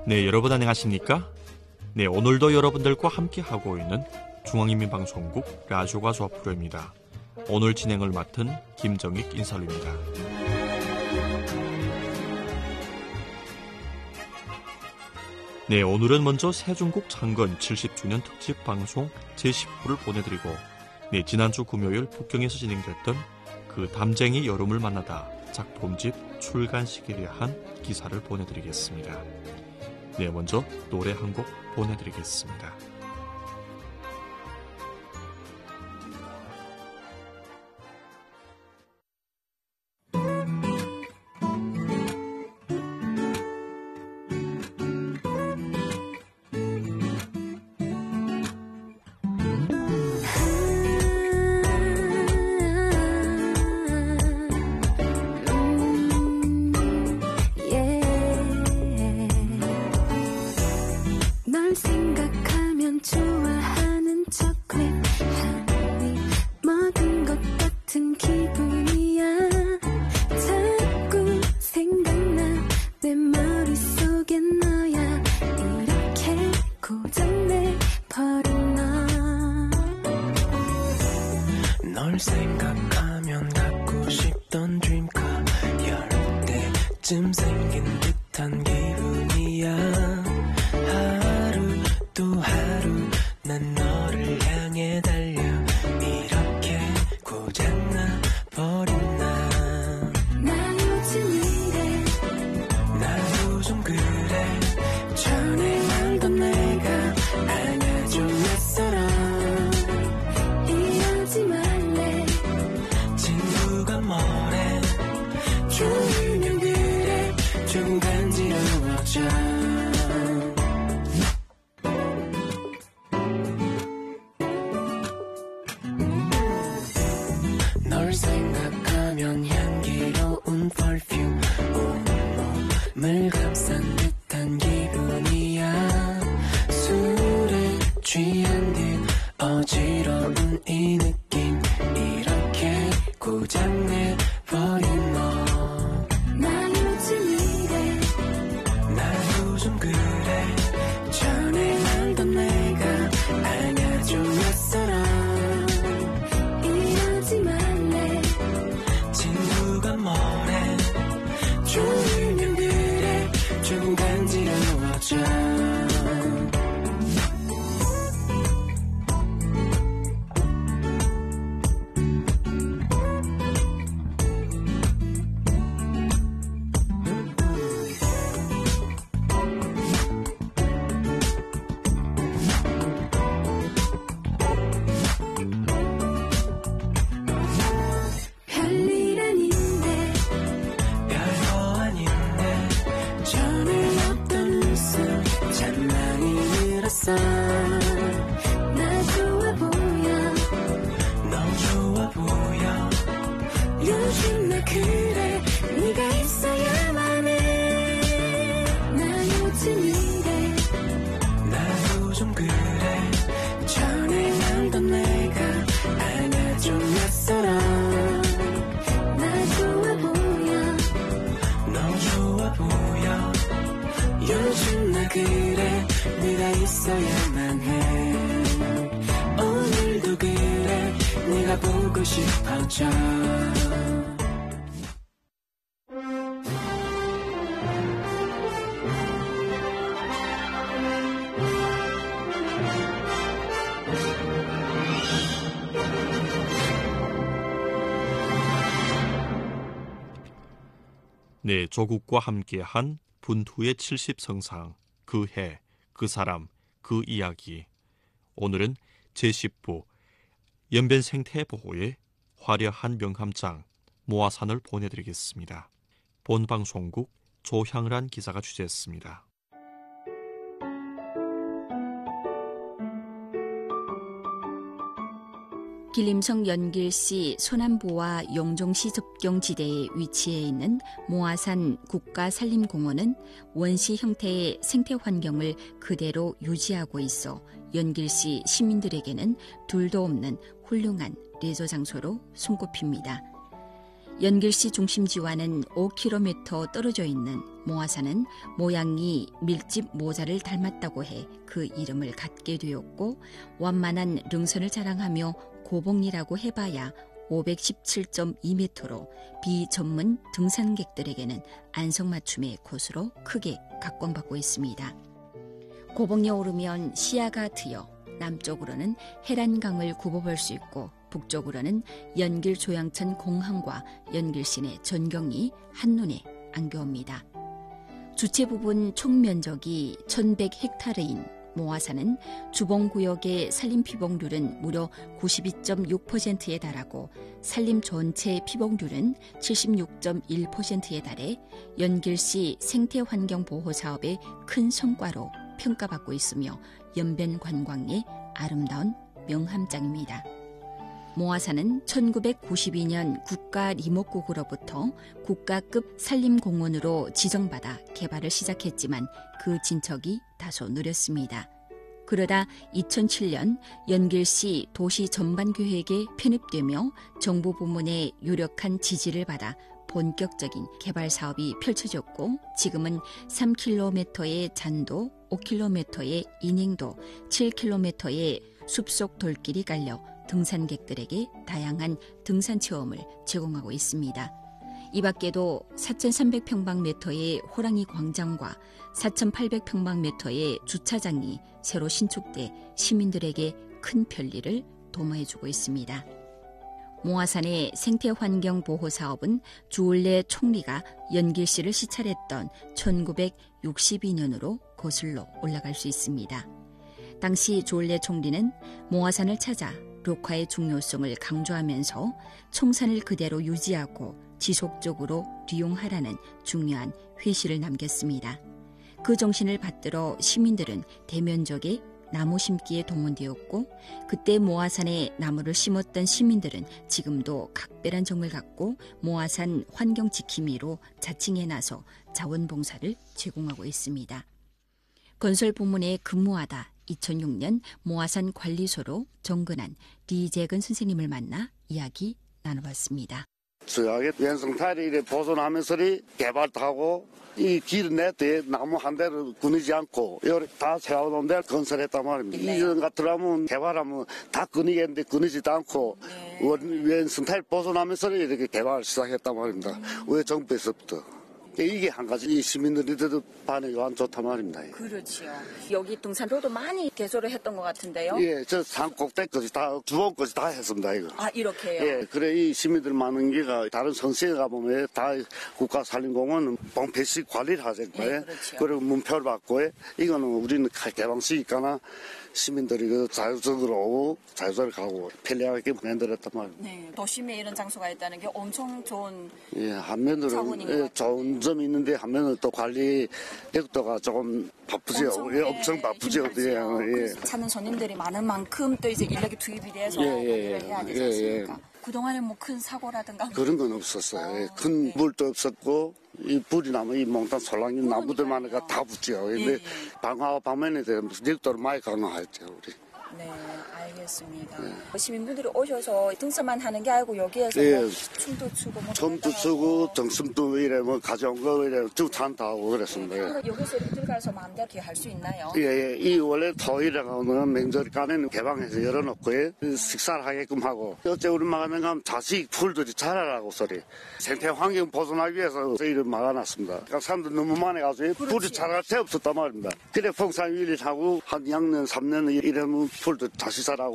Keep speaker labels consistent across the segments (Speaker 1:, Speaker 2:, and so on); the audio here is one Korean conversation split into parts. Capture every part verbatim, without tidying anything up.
Speaker 1: 네, 여러분 안녕하십니까? 네, 오늘도 여러분들과 함께하고 있는 중앙인민방송국 라디오가 좋아 프로입니다. 오늘 진행을 맡은 김정익 인사드립니다. 네, 오늘은 먼저 세종국 창건 칠십 주년 특집 방송 제십 부를 보내드리고, 네, 지난주 금요일 북경에서 진행됐던 그 담쟁이 여름을 만나다 작품집 출간식에 대한 기사를 보내드리겠습니다. 네, 먼저 노래 한 곡 보내드리겠습니다.
Speaker 2: 널 생각하면 갖고 싶던 드림카 열 때쯤 생긴 듯한 기분이야. 하루 또 하루 난 너를 향해 달려 이렇게 고장나 버렸나. 나 요즘 이래 나도 좀 그래. 전에 알던 내가 아냐 좀 낯설어. 이러지 말래 친구가 뭐래. 좋으면 그래 좀 간지러워져. 널 생각하면 향기로운 퍼퓸 온몸을 감싼 듯한 기분이야. 술에 취한 듯 어지러운 이 느낌 이렇게 고장내 버린 너. 나 요즘 이래 나도 좀 그래. 전에 알던 내가 아냐 좀 낯설어. 이러지 말래 친구가 뭐래. 좋으면 그래 좀 간지러워져. 별일 아닌데 별거 아닌데 전에 없던 웃음 참 많이 늘었어. 나 좋아 보여 너 좋아 보여. 요즘 나 그래 네가 있어야만 해. 나 요즘 이래 나도 좀 그래. 전에 알던 내가 아냐 좀 낯설어. 나 좋아 보여 너 좋아 보여. 요즘 나 그래 네가 있어야만 해. 오늘도 그래 네가 보고 싶어져.
Speaker 1: 네, 조국과 함께한 분투의 칠십 성상, 그 해, 그 사람, 그 이야기. 오늘은 제십 부 연변 생태 보호의 화려한 명함장 모아산을 보내드리겠습니다. 본방송국 조향란 기자가 취재했습니다.
Speaker 3: 길림성 연길시 소남부와 영종시 접경지대에 위치해 있는 모아산 국가산림공원은 원시 형태의 생태 환경을 그대로 유지하고 있어 연길시 시민들에게는 둘도 없는 훌륭한 레저 장소로 손꼽힙니다. 연길시 중심지와는 오 킬로미터 떨어져 있는 모아산은 모양이 밀집 모자를 닮았다고 해 그 이름을 갖게 되었고 완만한 능선을 자랑하며 고봉리라고 해봐야 오백십칠 점 이 미터로 비전문 등산객들에게는 안성맞춤의 곳으로 크게 각광받고 있습니다. 고봉리에 오르면 시야가 트여 남쪽으로는 해란강을 굽어볼 수 있고 북쪽으로는 연길 조양천 공항과 연길 시내 전경이 한눈에 안겨옵니다. 주체 부분 총 면적이 천백 헥타르인 모아산은 주봉구역의 산림 피복률은 무려 구십이 점 육 퍼센트에 달하고 산림 전체 피복률은 칠십육 점 일 퍼센트에 달해 연길시 생태환경보호 사업의 큰 성과로 평가받고 있으며 연변 관광의 아름다운 명함장입니다. 모아산은 천구백구십이 년 국가림목국으로부터 국가급 산림공원으로 지정받아 개발을 시작했지만 그 진척이 다소 느렸습니다. 그러다 이천칠 년 연길시 도시전반계획에 편입되며 정부 부문의 유력한 지지를 받아 본격적인 개발 사업이 펼쳐졌고 지금은 삼 킬로미터의 잔도, 오 킬로미터의 인행도, 칠 킬로미터의 숲속 돌길이 깔려 등산객들에게 다양한 등산 체험을 제공하고 있습니다. 이 밖에도 사천삼백 평방미터의 호랑이 광장과 사천팔백 평방미터의 주차장이 새로 신축돼 시민들에게 큰 편리를 도모해주고 있습니다. 모아산의 생태환경보호사업은 주울레 총리가 연길시를 시찰했던 천구백육십이 년으로 거슬러 올라갈 수 있습니다. 당시 주울레 총리는 모아산을 찾아 녹화의 중요성을 강조하면서 청산을 그대로 유지하고 지속적으로利用하라는 중요한 회시를 남겼습니다. 그 정신을 받들어 시민들은 대면적의 나무 심기에 동원되었고 그때 모아산에 나무를 심었던 시민들은 지금도 각별한 정을 갖고 모아산 환경지킴이로 자칭해 나서 자원봉사를 제공하고 있습니다. 건설 부문에 근무하다 이천육 년 모아산 관리소로 정근한 리재근 선생님을 만나 이야기 나눠봤습니다.
Speaker 4: 주요하게原生态를 보존하면서 개발하고 이 길 내에 나무 한 대를 끊이지 않고 여기 다 세워놓은 데를 건설했단 말입니다. 네. 이런 같으라면 개발하면 다 끊이겠는데 끊이지도 않고 네.原生態를 보존하면서 이렇게 개발을 시작했단 말입니다. 음. 왜 정부에서부터. 이게 한 가지 이 시민들이 반응이 완 좋단 말입니다.
Speaker 3: 그렇죠. 여기 등산로도 많이 개조를 했던 것 같은데요.
Speaker 4: 예, 저 산 꼭대기까지 다 주봉까지 다 했습니다. 이거.
Speaker 3: 아 이렇게요?
Speaker 4: 예, 그래 이 시민들 많은 게가 다른 선생에 가보면 다 국가산림공원 봉폐식 관리를 하잖아요. 네, 그렇죠. 그리고 문표를 받고 이거는 우리는 개방시니까나 시민들이 그 자유적으로 오고 자유적으로 가고 편리하게 만들었단 말입니다.
Speaker 3: 네, 도심에 이런 장소가 있다는 게 엄청 좋은
Speaker 4: 예, 한면으로 예, 좋은 점이 있는데 한면으로 또 관리力도가 조금 바쁘죠. 엄청, 예, 엄청 바쁘죠. 예, 예.
Speaker 3: 찾는 손님들이 많은 만큼 또 이제 인력이 투입이 돼서
Speaker 4: 예, 예,
Speaker 3: 관리를 해야 되지 않습니까?
Speaker 4: 예, 예.
Speaker 3: 그동안에 뭐 큰 사고라든가
Speaker 4: 그런 건 없었어요. 예, 큰
Speaker 3: 네.
Speaker 4: 물도 없었고 이 불이 나면 이 몽탄 솔랑이 나무들만 다 붙죠. 근데
Speaker 3: 예, 예.
Speaker 4: 방화 방면에 대한力도를 많이 강화했죠. 우리.
Speaker 3: 네, 알겠습니다.
Speaker 4: 네.
Speaker 3: 시민분들이 오셔서 등산만 하는 게 아니고 여기에서
Speaker 4: 예.
Speaker 3: 뭐 춤도 추고 뭐
Speaker 4: 춤도 추고 정심도 이래 뭐 가져온 거 이래 쭉 찬다 하고 그랬습니다. 예.
Speaker 3: 여기서 들어가서 마음대로 이렇게 할 수 있나요?
Speaker 4: 예, 예. 이 원래 토일하고는 명절간에는 개방해서 열어놓고 예. 식사를 하게끔 하고 어째 우리 막으면 가면 자식 풀들이 자라라고 소리 생태 환경 보존하기 위해서 이를 막아놨습니다. 그러니까 사람들 너무 많아가지고
Speaker 3: 그렇지.
Speaker 4: 풀이 자랄 새 없었단 말입니다. 그래 풍산위를 하고 한 양 년, 삼 년 이러면 풀들 다시 자라고.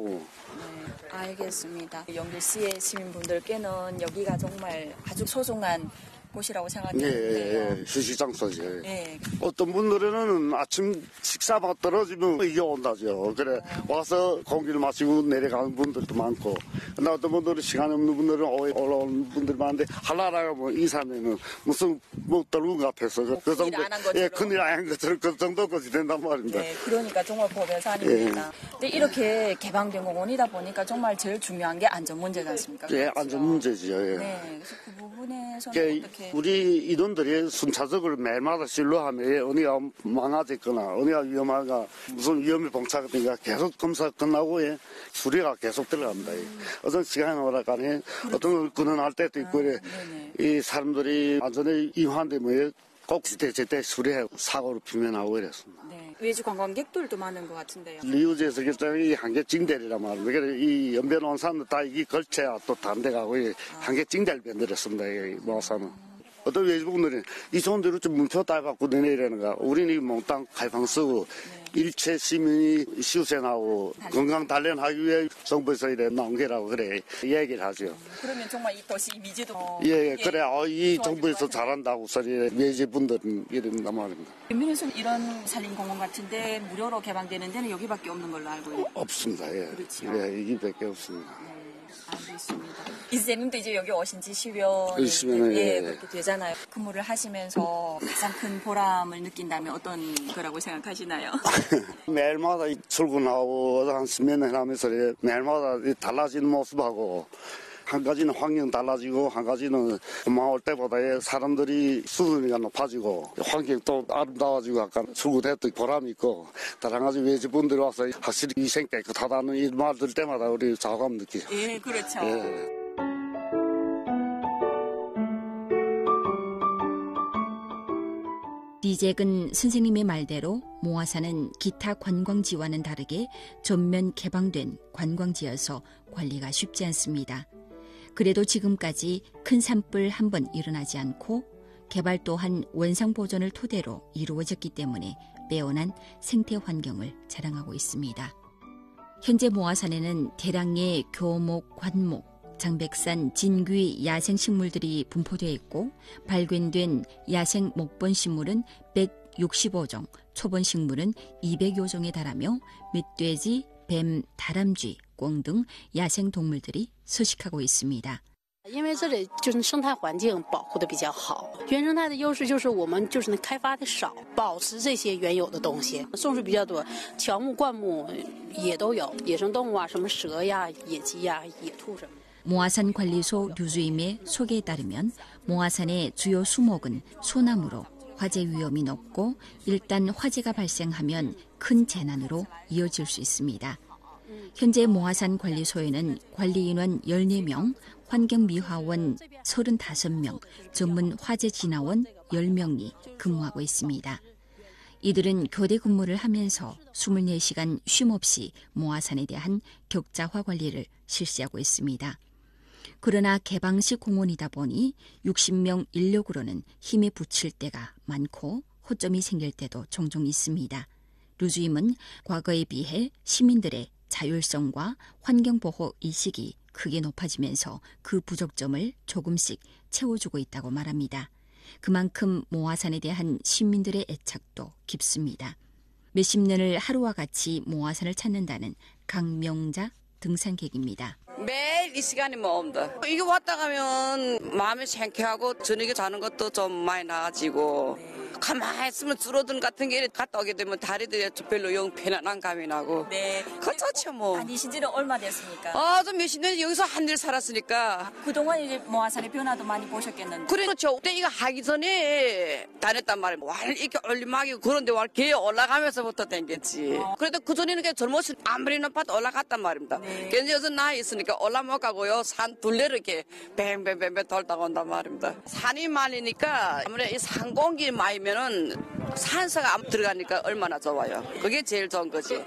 Speaker 3: 네, 알겠습니다. 연길시의 시민분들께는 여기가 정말 아주 소중한 곳이라고 생각해요.
Speaker 4: 예, 예, 예. 휴식장소죠.
Speaker 3: 예.
Speaker 4: 어떤 분들은 아침 식사가 떨어지면 이게 온다죠. 그래 와서 공기를 마시고 내려가는 분들도 많고, 근데 어떤 분들은 시간이 없는 분들은 올라오는 분들 많은데 하려라고 뭐 인사면은 무슨 뭐 떨군 것 같아서
Speaker 3: 뭐
Speaker 4: 그
Speaker 3: 큰일
Speaker 4: 정도
Speaker 3: 안 한 것처럼.
Speaker 4: 예, 큰일 안 한 것처럼 그 정도까지 된단 말입니다.
Speaker 3: 네, 그러니까 정말 법에서 아닙니다.
Speaker 4: 예.
Speaker 3: 근데 이렇게 개방된 공원이다 보니까 정말 제일 중요한 게 안전 문제지 않습니까?
Speaker 4: 예,
Speaker 3: 그렇죠?
Speaker 4: 안전 문제지요. 예.
Speaker 3: 네, 그래서 그 부분에 면에서는 어떻게?
Speaker 4: 우리 인원들이 순차적으로 매일마다 진료하면 어디가 망가졌거나 어디가 위험하가 무슨 위험이 봉착되니까 계속 검사 끝나고 예, 수리가 계속 들어갑니다. 음. 어떤 시간에 오락가네 어떤 걸 끊어날 때도 있고 아, 이 사람들이 완전히 이완되면 꼭 제때 제때 수리해 사고로 비면하고 이랬습니다.
Speaker 3: 네. 외주 관광객들도 많은 것 같은데요.
Speaker 4: 리우즈에서 이 한계 징대리란 말입니다. 그래서 이 연변 원산도 다 이게 걸쳐야 또 다른 데 가고 한계 징대를 만들었습니다. 이 모아사는. 어떤 외주분들이 이 좋은 데로 좀 문표 따갖고 내내라는 거. 우리는 몽땅開放 쓰고 네. 일체 시민이 시우세 나오고 건강 단련하기 위해 정부에서 이래 나온 게라고 그래 얘기를 하죠.
Speaker 3: 음, 그러면 정말 이 도시 이미지도
Speaker 4: 예, 예 그래 어, 이 정부에서 잘한다고 소리 외지분들은 이런단 말입니다.
Speaker 3: 연변에서 이런 산림공원 같은데 무료로 개방되는 데는 여기밖에 없는 걸로 알고 있는데
Speaker 4: 없습니다. 예,
Speaker 3: 그렇죠.
Speaker 4: 예, 이기밖에 없습니다.
Speaker 3: 네. 알겠습니다. 이재님도 이제 여기 오신 지 십여
Speaker 4: 년
Speaker 3: 예,
Speaker 4: 예.
Speaker 3: 그렇게 되잖아요. 근무를 하시면서 가장 큰 보람을 느낀다면 어떤 거라고 생각하시나요?
Speaker 4: 매일마다 출근하고 한 십몇 년 하면서 매일마다 달라지는 모습하고 한 가지는 환경 달라지고 한 가지는 고마울 때보다 사람들이 수준이 높아지고 환경도 아름다워지고 약간 출근했던 보람이 있고 다른 가지 외지분들이 와서 확실히 위생 깨끗하다는 이 말 들 때마다 우리 자괴감 느끼죠.
Speaker 3: 예, 그렇죠.
Speaker 4: 예.
Speaker 5: 이재근 선생님의 말대로 모아산은 기타 관광지와는 다르게 전면 개방된 관광지여서 관리가 쉽지 않습니다. 그래도 지금까지 큰 산불 한 번 일어나지 않고 개발 또한 원상 보존을 토대로 이루어졌기 때문에 빼어난 생태 환경을 자랑하고 있습니다. 현재 모아산에는 대량의 교목, 관목, 장백산, 진귀 야생식물들이 분포되어 있고 발견된 야생 목본식물은 백육십오 종, 초본식물은 이백여 종에 달하며 멧돼지, 뱀, 다람쥐, 꿩 등 야생동물들이 서식하고 있습니다.
Speaker 6: 因为这里就是生态环境保护的比较好，原生态的优势就是我们就是开发的少，保持这些原有的东西，种树比较多，乔木、灌木也都有，野生动物啊，什么蛇呀、野鸡呀、野兔什么的。
Speaker 5: 모아산 관리소 류주임의 소개에 따르면 모아산의 주요 수목은 소나무로 화재 위험이 높고 일단 화재가 발생하면 큰 재난으로 이어질 수 있습니다. 현재 모아산 관리소에는 관리인원 열네 명, 환경미화원 서른다섯 명, 전문 화재진화원 열 명이 근무하고 있습니다. 이들은 교대 근무를 하면서 이십사 시간 쉼없이 모아산에 대한 격자화 관리를 실시하고 있습니다. 그러나 개방식 공원이다 보니 육십 명 인력으로는 힘에 부칠 때가 많고 허점이 생길 때도 종종 있습니다. 류주임은 과거에 비해 시민들의 자율성과 환경보호 의식이 크게 높아지면서 그 부족점을 조금씩 채워주고 있다고 말합니다. 그만큼 모아산에 대한 시민들의 애착도 깊습니다. 몇십 년을 하루와 같이 모아산을 찾는다는 강명자 등산객입니다.
Speaker 7: 매일 이 시간이 모험다. 이게 왔다 가면 마음이 상쾌하고 저녁에 자는 것도 좀 많이 나아지고 가만히 있으면 줄어든 같은 게 갔다 오게 되면 다리들이 별로 영 편안한 감이 나고.
Speaker 3: 네.
Speaker 7: 그 좋죠 뭐.
Speaker 3: 다니신 지는 얼마 됐습니까?
Speaker 7: 아, 좀 몇십 년 여기서 한일 살았으니까.
Speaker 3: 그동안 이제 모아산의 변화도 많이 보셨겠는데.
Speaker 7: 그래, 그렇죠. 그때 이거 하기 전에 다녔단 말이에요. 와, 이렇게 얼리막이고 그런데 와, 개 올라가면서부터 댕겼지. 어. 그래도 그전에는 그냥 젊었을 아무리 높아도 올라갔단 말입니다. 네. 괜히 여기서 나이 있으니까 올라 못 가고요. 산 둘레를 이렇게 뱅뱅뱅뱅 돌다 온단 말입니다. 산이 많으니까 아무래도 이 산 공기 많이 면 산소가 안 들어가니까 얼마나 좋아요. 그게 제일 좋은 거지.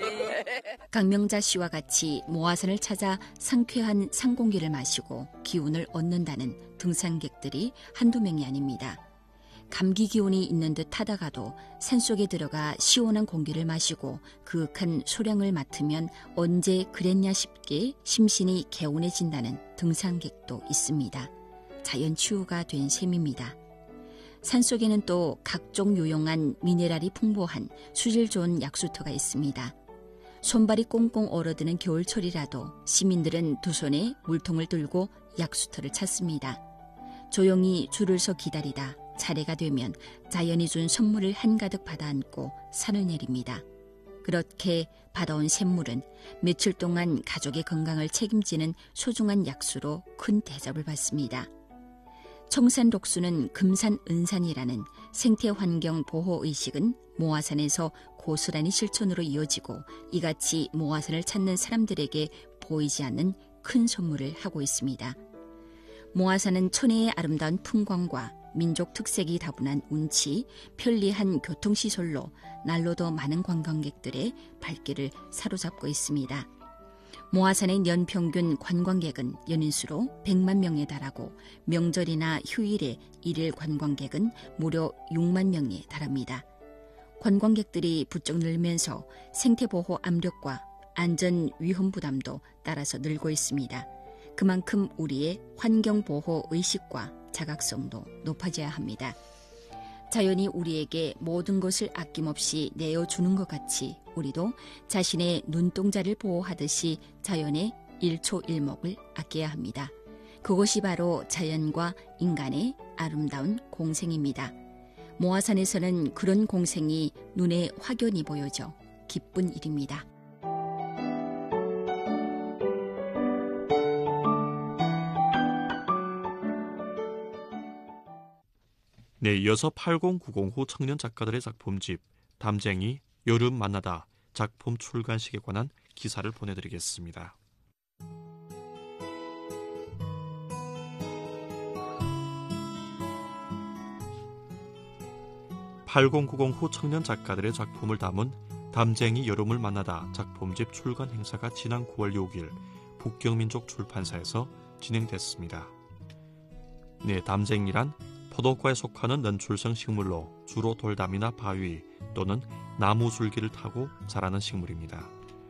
Speaker 5: 강명자 씨와 같이 모아산을 찾아 상쾌한 산공기를 마시고 기운을 얻는다는 등산객들이 한두 명이 아닙니다. 감기 기운이 있는 듯 하다가도 산속에 들어가 시원한 공기를 마시고 그윽한 소량을 맡으면 언제 그랬냐 싶게 심신이 개운해진다는 등산객도 있습니다. 자연 치유가 된 셈입니다. 산속에는 또 각종 유용한 미네랄이 풍부한 수질 좋은 약수터가 있습니다. 손발이 꽁꽁 얼어드는 겨울철이라도 시민들은 두 손에 물통을 들고 약수터를 찾습니다. 조용히 줄을 서 기다리다 차례가 되면 자연이 준 선물을 한가득 받아안고 산을 내립니다. 그렇게 받아온 샘물은 며칠 동안 가족의 건강을 책임지는 소중한 약수로 큰 대접을 받습니다. 청산 독수는 금산 은산이라는 생태환경 보호 의식은 모아산에서 고스란히 실천으로 이어지고 이같이 모아산을 찾는 사람들에게 보이지 않는 큰 선물을 하고 있습니다. 모아산은 천혜의 아름다운 풍광과 민족 특색이 다분한 운치, 편리한 교통시설로 날로 더 많은 관광객들의 발길을 사로잡고 있습니다. 모아산의 연평균 관광객은 연인수로 백만 명에 달하고 명절이나 휴일에 일일 관광객은 무려 육만 명에 달합니다. 관광객들이 부쩍 늘면서 생태보호 압력과 안전 위험 부담도 따라서 늘고 있습니다. 그만큼 우리의 환경보호 의식과 자각성도 높아져야 합니다. 자연이 우리에게 모든 것을 아낌없이 내어주는 것 같이 우리도 자신의 눈동자를 보호하듯이 자연의 일초일목을 아껴야 합니다. 그것이 바로 자연과 인간의 아름다운 공생입니다. 모아산에서는 그런 공생이 눈에 확연히 보여져 기쁜 일입니다.
Speaker 1: 네, 이어서 팔공구공 후 청년 작가들의 작품집 담쟁이 여름 만나다 작품 출간식에 관한 기사를 보내드리겠습니다. 팔공구공 후 청년 작가들의 작품을 담은 담쟁이 여름을 만나다 작품집 출간 행사가 지난 구월 육일 북경민족 출판사에서 진행됐습니다. 네, 담쟁이란 포도과에 속하는 연출성 식물로 주로 돌담이나 바위 또는 나무 줄기를 타고 자라는 식물입니다.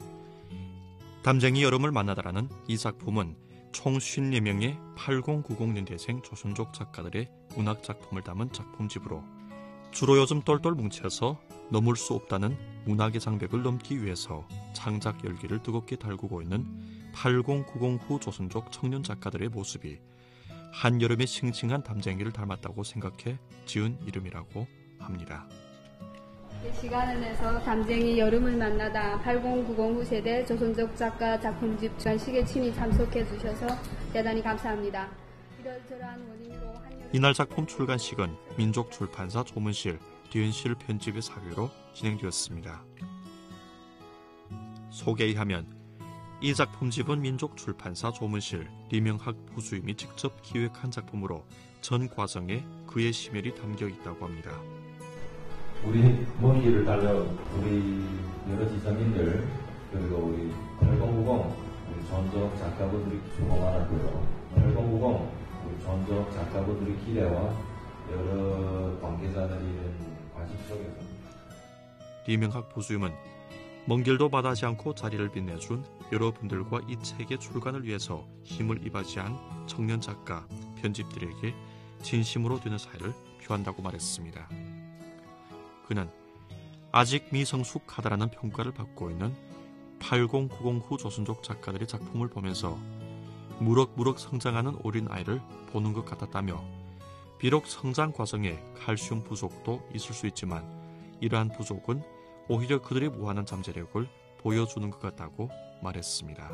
Speaker 1: 담쟁이 여름을 만나다라는 이 작품은 총 오십사 명의 팔공구공 년대생 조선족 작가들의 문학 작품을 담은 작품집으로 주로 요즘 똘똘 뭉쳐서 넘을 수 없다는 문학의 장벽을 넘기 위해서 창작 열기를 뜨겁게 달구고 있는 팔공구공 후 조선족 청년 작가들의 모습이 한여름의 싱싱한 담쟁이를 닮았다고 생각해 지은 이름이라고 합니다.
Speaker 8: 시간을 내서 담쟁이 여름을 만나다 팔공구공 후 세대 조선족 작가 작품집 전시에 친히 참석해 주셔서 대단히 감사합니다. 이러저러한 원인으로 한여름...
Speaker 1: 이날 작품 출간식은 민족출판사 조문실, 뒤은실 편집의 사회로 진행되었습니다. 소개하면 이 작품집은 민족출판사 조문실 리명학 부주임이 직접 기획한 작품으로 전 과정에 그의 심혈이 담겨 있다고 합니다.
Speaker 9: 우리 먼 길을 달려온 우리 여러 지성인들 그리고 우리 팔공구공 우리 전적 작가분들이 수고 많았고요. 팔공구공 우리 전적 작가분들의 기대와 여러 관계자들이 관심 속에서
Speaker 1: 리명학 부주임은 먼 길도 마다하지 않고 자리를 빛내준 여러분들과 이 책의 출간을 위해서 힘을 이바지한 청년 작가, 편집들에게 진심으로 되는 사회를 표한다고 말했습니다. 그는 아직 미성숙하다라는 평가를 받고 있는 팔공구공 후 조선족 작가들의 작품을 보면서 무럭무럭 성장하는 어린 아이를 보는 것 같았다며 비록 성장 과정에 칼슘 부족도 있을 수 있지만 이러한 부족은 오히려 그들이 무한한 잠재력을 보여주는 것 같다고 말했습니다.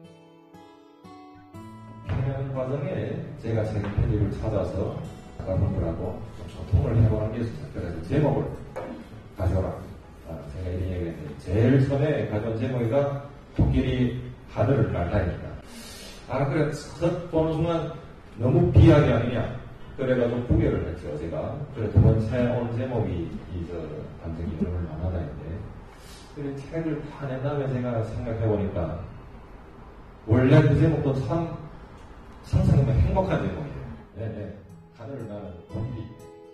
Speaker 9: 평양 과정에 제가 제 편집을 찾아서 작가분들하고 좀 소통을 해보는 게 있었어요. 그래서 제목을 가져오라. 아, 제가 이런 얘기했는데 제일 처음에 가져온 제목이가 코끼리 하늘을 날다니까. 아 그래 첫 보는 순간 너무 비약이 아니냐. 그래가지고 구별을 했죠 제가. 그래 두 번째 오는 제목이 이저 담쟁이 여름을 만나다인데. 그래 책을 다 낸 다음에 제가 생각해보니까 원래 그 제목도 참 상상하면 행복한 제목이에요. 네, 네. 하늘을 나는 코끼리.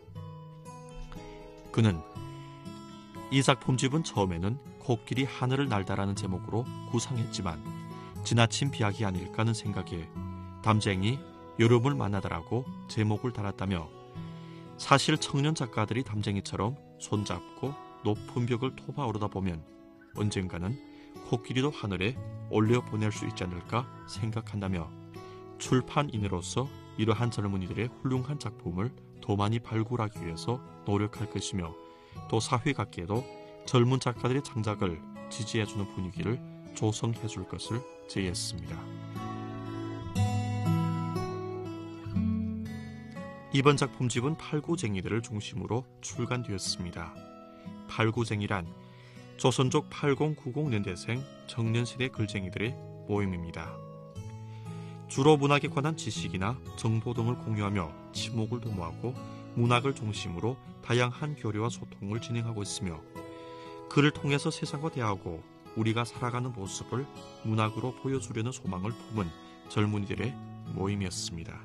Speaker 1: 그는 이 작품집은 처음에는 코끼리 하늘을 날다라는 제목으로 구상했지만 지나친 비약이 아닐까 하는 생각에 담쟁이 여름을 만나다라고 제목을 달았다며 사실 청년 작가들이 담쟁이처럼 손잡고 높은 벽을 토바 오르다 보면 언젠가는 코끼리도 하늘에 올려보낼 수 있지 않을까 생각한다며 출판인으로서 이러한 젊은이들의 훌륭한 작품을 더 많이 발굴하기 위해서 노력할 것이며 또 사회각계에도 젊은 작가들의 창작을 지지해주는 분위기를 조성해줄 것을 제의했습니다. 이번 작품집은 팔구쟁이들을 중심으로 출간되었습니다. 팔구쟁이란 조선족 팔공구공 년대생 청년시대 글쟁이들의 모임입니다. 주로 문학에 관한 지식이나 정보 등을 공유하며 친목을 도모하고 문학을 중심으로 다양한 교류와 소통을 진행하고 있으며 그를 통해서 세상과 대하고 우리가 살아가는 모습을 문학으로 보여주려는 소망을 품은 젊은이들의 모임이었습니다.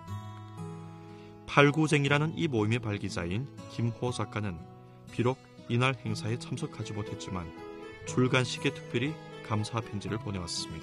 Speaker 1: 팔구쟁이라는 이 모임의 발기자인 김호 작가는 비록 이날 행사에 참석하지 못했지만 출간식에 특별히 감사 편지를 보내왔습니다.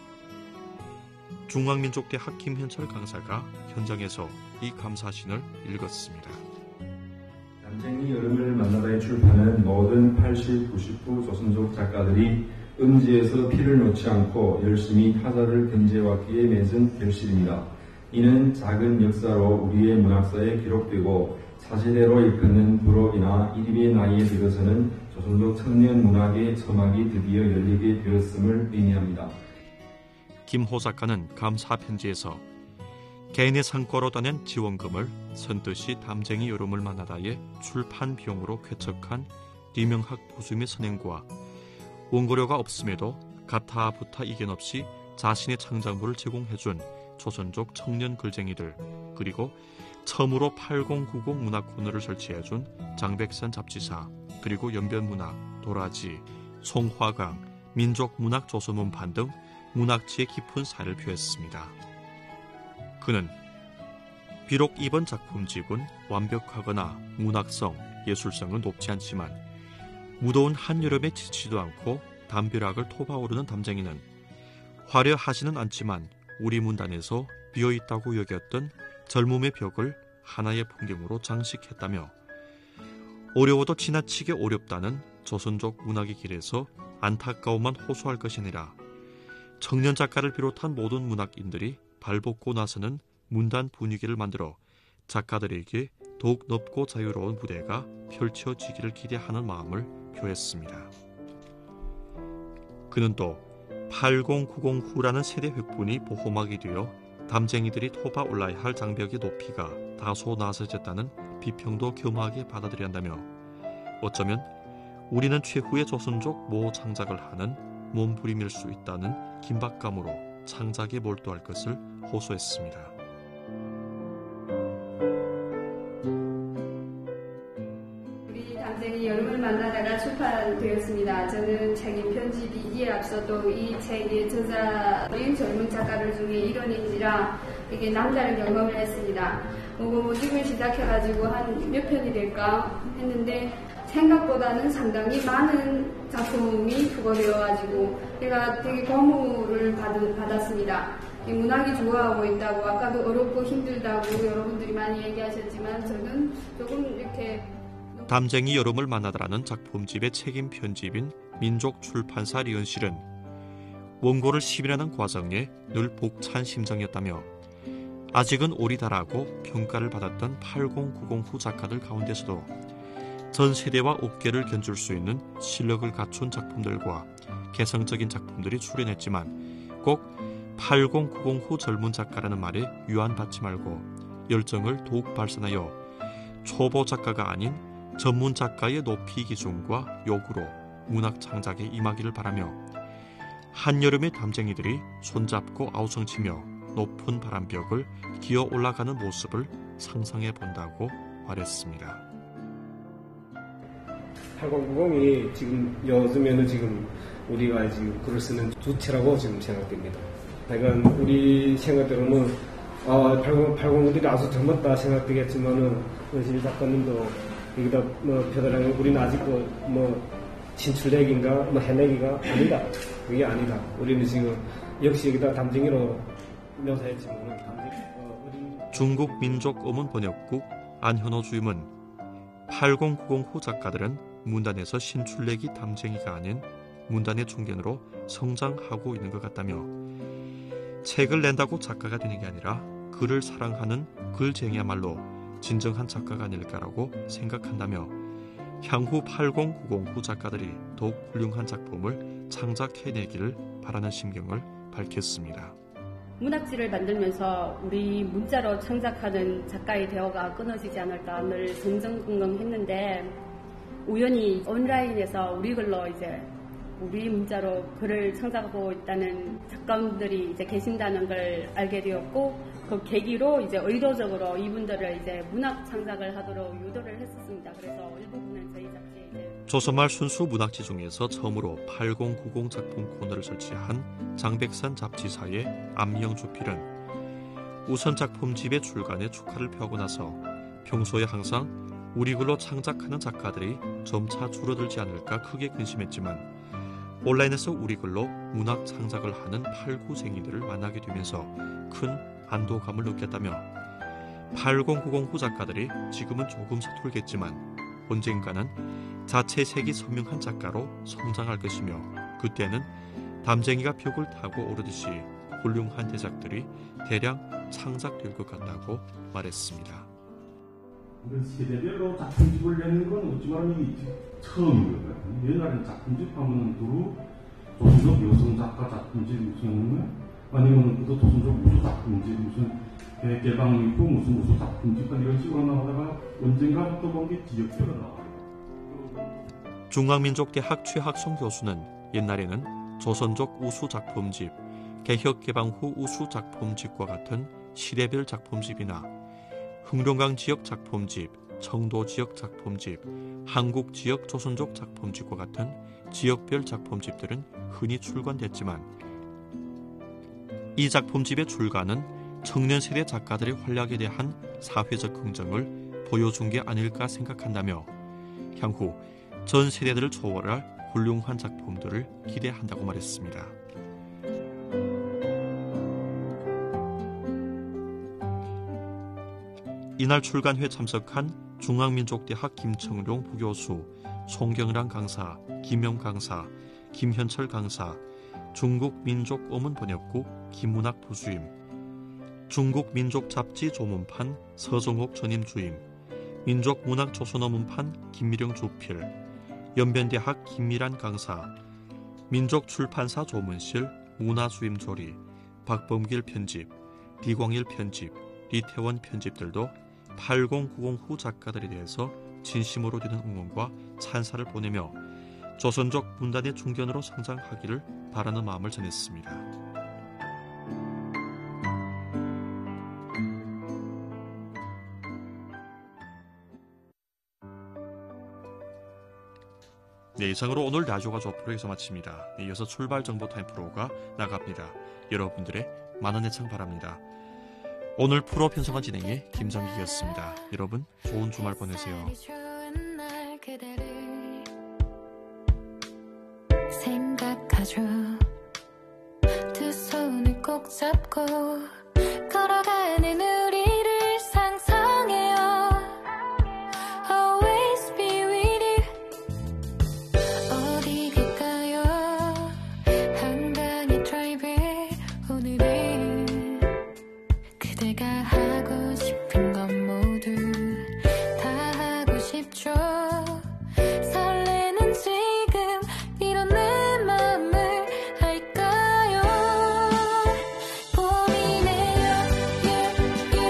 Speaker 1: 중앙민족대학 김현철 강사가 현장에서 이 감사신을 읽었습니다.
Speaker 10: 담쟁이 여름을 만나다에 출판한 모든 팔십, 구십 후 조선족 작가들이 음지에서 피를 놓지 않고 열심히 하자를 던져왔기에 맺은 결실입니다. 이는 작은 역사로 우리의 문학사에 기록되고 차세대로 일컫는 불혹이나 일입의 나이에 들어서는 조선족 청년 문학의 서막이 드디어 열리게 되었음을 의미합니다.
Speaker 1: 김호 작가는 감사 편지에서 개인의 성과로 따낸 지원금을 선뜻이 담쟁이 여름을 만나다의 출판 비용으로 쾌척한 리명학 부수임의 선행과 원고료가 없음에도 가타부타 이견 없이 자신의 창작물을 제공해준 조선족 청년 글쟁이들, 그리고 처음으로 팔공구공 문학 코너를 설치해준 장백산 잡지사, 그리고 연변문학, 도라지, 송화강, 민족문학 조소문판 등 문학지의 깊은 사를 표했습니다. 그는 비록 이번 작품집은 완벽하거나 문학성, 예술성은 높지 않지만 무더운 한여름에 지치지도 않고 담벼락을 토바오르는 담쟁이는 화려하지는 않지만 우리 문단에서 비어있다고 여겼던 젊음의 벽을 하나의 풍경으로 장식했다며 어려워도 지나치게 어렵다는 조선족 문학의 길에서 안타까움만 호소할 것이 아니라 청년 작가를 비롯한 모든 문학인들이 발벗고 나서는 문단 분위기를 만들어 작가들에게 더욱 넓고 자유로운 무대가 펼쳐지기를 기대하는 마음을 표했습니다. 그는 또 팔공구공 후라는 세대 획분이 보호막이 되어 담쟁이들이 토바 올라야 할 장벽의 높이가 다소 낮아졌다는 비평도 겸하게 받아들여야 한다며 어쩌면 우리는 최후의 조선족 모 창작을 하는 몸부림일 수 있다는 긴박감으로 창작에 몰두할 것을 호소했습니다.
Speaker 8: 우리 담쟁이 여름을 만나다가 출판되었습니다. 저는 책임 편집이기에 앞서도 이 책의 저자인 젊은 작가들 중에 일원인지라 이게 남다른 경험을 했습니다. 뭐 모집을 시작해가지고 한 몇 편이 될까 했는데 생각보다는 상당히 많은 작품이 투고되어가지고 제가 되게 고무를 받, 받았습니다. 이 문학이 좋아하고 있다고 아까도 어렵고 힘들다고 여러분들이 많이 얘기하셨지만 저는 조금 이렇게
Speaker 1: 담쟁이 여름을 만나다라는 작품집의 책임 편집인 민족출판사 리은실은 원고를 시비라는 과정에 늘 벅찬 심정이었다며 아직은 오리다라고 평가를 받았던 팔공구공 후 작가들 가운데서도 전 세대와 업계를 견줄 수 있는 실력을 갖춘 작품들과 개성적인 작품들이 출연했지만 꼭 팔공구공 후 젊은 작가라는 말에 유한받지 말고 열정을 더욱 발산하여 초보 작가가 아닌 전문 작가의 높이 기준과 요구로 문학 창작에 임하기를 바라며 한여름의 담쟁이들이 손잡고 아우성치며 높은 바람벽을 기어 올라가는 모습을 상상해 본다고 말했습니다.
Speaker 11: 팔공구공이 지금 요즘에는 지금 우리가 지금 글을 쓰는 주체라고 지금 생각됩니다. 그러니까 우리 생각대로는 아, 팔공구들이 아주 젊었다 생각되겠지만은 실 작가님도 여기다 뭐 표현하는 우리는 아직도 뭐 진출내기인가 뭐 해내기가 아니다. 그게 아니다. 우리는 지금 역시 여기다 담쟁이로 묘사했지만은 담쟁이 어, 어린
Speaker 1: 중국 민족 어문 번역국 안현호 주임은 팔공구공 후 작가들은 문단에서 신출내기 담쟁이가 아닌 문단의 중견으로 성장하고 있는 것 같다며 책을 낸다고 작가가 되는 게 아니라 글을 사랑하는 글쟁이야말로 진정한 작가가 아닐까라고 생각한다며 향후 팔공구공 후 작가들이 더욱 훌륭한 작품을 창작해내기를 바라는 심경을 밝혔습니다.
Speaker 8: 문학지를 만들면서 우리 문자로 창작하는 작가의 대화가 끊어지지 않을까 늘 긍정긍긍했는데 우연히 온라인에서 우리 글로 이제 우리 문자로 글을 창작하고 있다는 작가분들이 이제 계신다는 걸 알게 되었고 그 계기로 이제 의도적으로 이분들을 이제 문학 창작을 하도록 유도를 했었습니다. 그래서 일부분은 저희 잡지에 이제
Speaker 1: 조선말 순수 문학지 중에서 처음으로 팔공구공 작품 코너를 설치한 장백산 잡지사의 안명주필은 우선 작품집의 출간에 축하를 표하고 나서 평소에 항상 우리 글로 창작하는 작가들이 점차 줄어들지 않을까 크게 근심했지만 온라인에서 우리 글로 문학 창작을 하는 팔구생이들을 만나게 되면서 큰 안도감을 느꼈다며 팔공구공 후 작가들이 지금은 조금 서툴겠지만 언젠가는 자체 색이 선명한 작가로 성장할 것이며 그때는 담쟁이가 벽을 타고 오르듯이 훌륭한 대작들이 대량 창작될 것 같다고 말했습니다.
Speaker 12: 세대별로 작품집을 내는 건 어찌 말하면 이게 처음인 것 같아요. 옛날에는 작품집 하면 두루 조선족 여성 작가 작품집 무슨 아니면 또 조선족 우수 작품집 무슨 개방이고 무슨 우수 작품집 이런 식으로 나오다가 언젠가부터 본 게 지역별로 나와요.
Speaker 1: 중앙민족대학 최학성 교수는 옛날에는 조선족 우수 작품집, 개혁개방 후 우수 작품집과 같은 시대별 작품집이나 흥룡강 지역 작품집, 청도 지역 작품집, 한국 지역 조선족 작품집과 같은 지역별 작품집들은 흔히 출간됐지만 이 작품집의 출간은 청년 세대 작가들의 활약에 대한 사회적 긍정을 보여준 게 아닐까 생각한다며 향후 전 세대들을 초월할 훌륭한 작품들을 기대한다고 말했습니다. 이날 출간회에 참석한 중앙민족대학 김청룡 부교수, 송경란 강사, 김영 강사, 김현철 강사, 중국민족어문 번역국 김문학 부주임, 중국민족잡지 조문판 서정옥 전임 주임, 민족문학조선어문판 김미령 주필, 연변대학 김미란 강사, 민족출판사 조문실 문화주임 조리, 박범길 편집, 디광일 편집, 리태원 편집들도 팔공구공 후 작가들에 대해서 진심으로 드는 응원과 찬사를 보내며 조선족 문단의 중견으로 성장하기를 바라는 마음을 전했습니다. 네, 이상으로 오늘 라디오가 좋프로 여기서 마칩니다. 네, 이어서 출발 정보 타임 프로가 나갑니다. 여러분들의 많은 애청 바랍니다. 오늘 프로 편성한 진행의 김정기였습니다. 여러분 좋은 주말 보내세요.
Speaker 2: 생각하죠. 두 손을 꼭 잡고 걸어가는 우리를 상상해요. Always be with you. 어디 갈까요? 한강의 드라이브 오늘은 그대가 하고 싶은 건 모두 다 하고 싶죠. 설레는 지금 이런 내 맘을 알까요? 봄이네요. Yeah,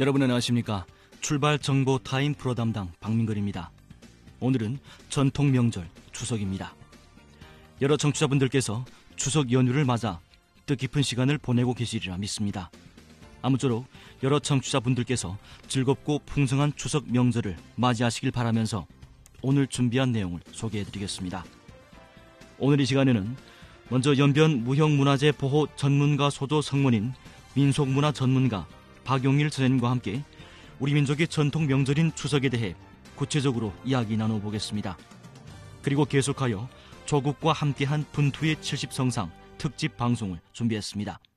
Speaker 13: 여러분 안녕하십니까? 출발 정보 타임 프로 담당 박민걸입니다. 오늘은 전통 명절 추석입니다. 여러 청취자분들께서 추석 연휴를 맞아 뜻깊은 시간을 보내고 계시리라 믿습니다. 아무쪼록 여러 청취자분들께서 즐겁고 풍성한 추석 명절을 맞이하시길 바라면서 오늘 준비한 내용을 소개해드리겠습니다. 오늘 이 시간에는 먼저 연변 무형문화재 보호 전문가 소조 성문인 민속문화 전문가 박용일 선생님과 함께 우리 민족의 전통 명절인 추석에 대해 구체적으로 이야기 나눠보겠습니다. 그리고 계속하여 조국과 함께한 분투의 칠십 성상 특집 방송을 준비했습니다.